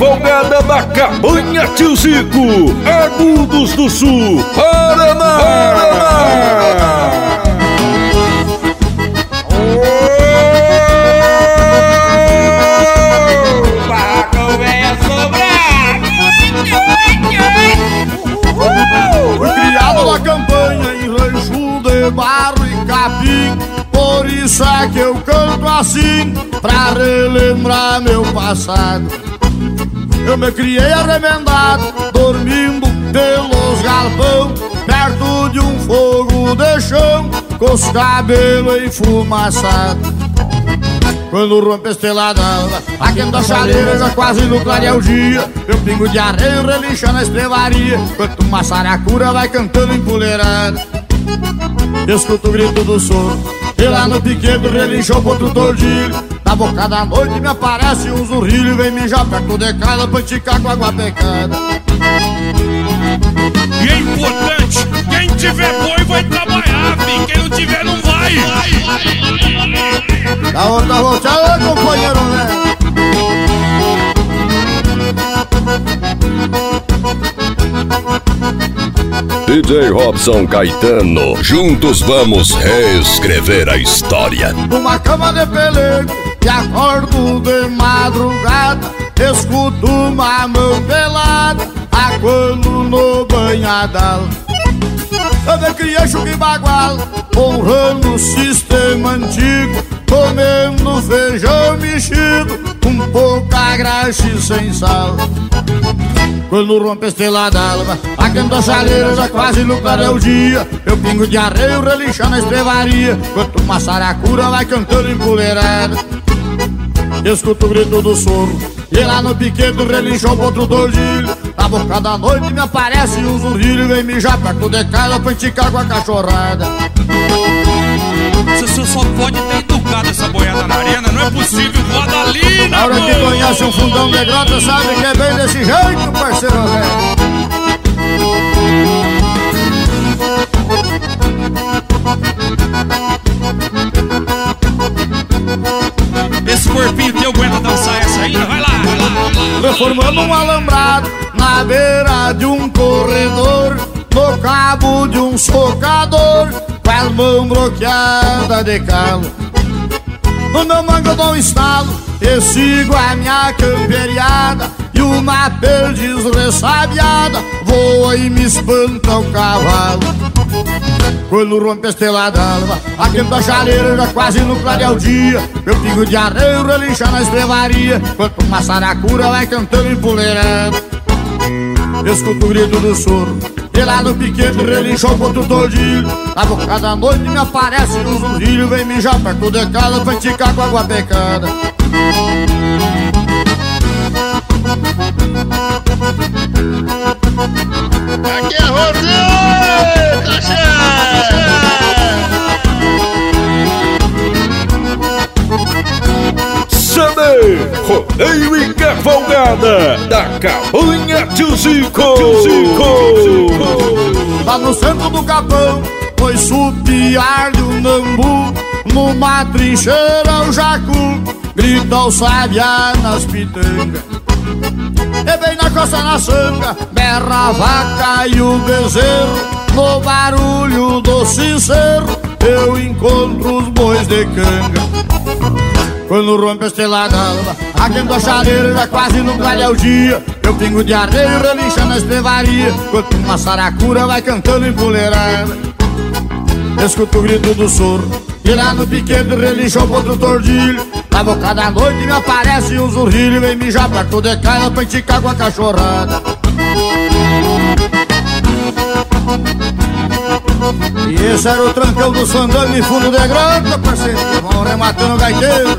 Folgada da Cabanha Tio Zico, Agudos do Sul, Paraná. Fui criado na campanha em rancho de barro e capim, por isso é que eu canto assim, pra relembrar meu passado. Eu me criei arremendado, dormindo pelos galpão, perto de um fogo de chão, com os cabelos enfumaçados. Quando rompe a estrelada alva, aquendo a chaleira já quase no clarear o dia, meu pingo de areia relincha na estrevaria, enquanto uma saracura vai cantando empoleirada. Escuto o grito do soro, e lá no piquedo relincha o potro tordilho. Na boca da noite me aparece um zurrilho, vem mijar perto de casa pra esticar com água pecada. E é importante, quem tiver boi vai trabalhar, filho. Quem não tiver não vai. Da outra volteada, companheiro, né? DJ Robson Caetano, juntos vamos reescrever a história. Uma cama de pelego e acordo de madrugada, escuto uma mão pelada, aquando no banhadal. Eu me criei chuca e bagual, honrando o sistema antigo, comendo feijão mexido, com pouca graxa e sem sal. Quando rompe a estrela d'alva, aquendo a chaleira já quase no clarear o dia, eu pingo de arreio relincha na estrevaria, enquanto uma saracura vai cantando empoleirada. Escuto o grito do soro, e lá no piquedo relincha o potro tordilho. Na boca da noite me aparece um zurrilho, vem mijar perto de casa pra esticar com a cachorrada. Você só pode ter educado essa boiada na arena, não é possível, roda ali, na hora que conhece um fundão de grota, sabe que é bem desse jeito, parceiro velho. Esse corpinho teu aguenta dançar essa ainda? Vai lá, vai lá, vai lá. Reformando um alambrado na beira de um corredor, no cabo de um socador, com a mão bloqueada de calo. No meu mango eu dou um estalo e sigo a minha camperiada, e uma perdiz ressabiada voa e me espanta o cavalo. Quando rompe a estrela d'alva, aquendo a chaleira já quase no clarear o dia, meu pingo de arreio relincha na estrevaria, enquanto uma saracura vai cantando empoleirada. Escuto o grito do soro, e lá no piquete relincha o potro tordilho. Na boca da noite me aparece um zurrilho, vem mijar perto de casa pra esticar com água pecada. Aqui é Rosinho, CD, rodeio e cavalgada da Cabanha Tio Zico. Lá no centro do capão foi supiar de um nambu, numa trincheira o jacu grita o sabiá nas pitangas. E bem na costa na sanga berra a vaca e o bezerro, no barulho do sincero eu encontro os bois de canga. Quando rompe a estrela d'alva, aquendo a chaleira já quase no clarear o dia, eu pingo de areia relincha na estrevaria, enquanto uma saracura vai cantando empoleirada. Escuto o grito do soro, e lá no piquete relincha o potro tordilho. Na boca da noite me aparece um zurrilho, vem mijar perto de casa pra esticar com a cachorrada. E esse era o trancão do Sandano em fundo de grota, parceiro, vão rematando o gaiteiro.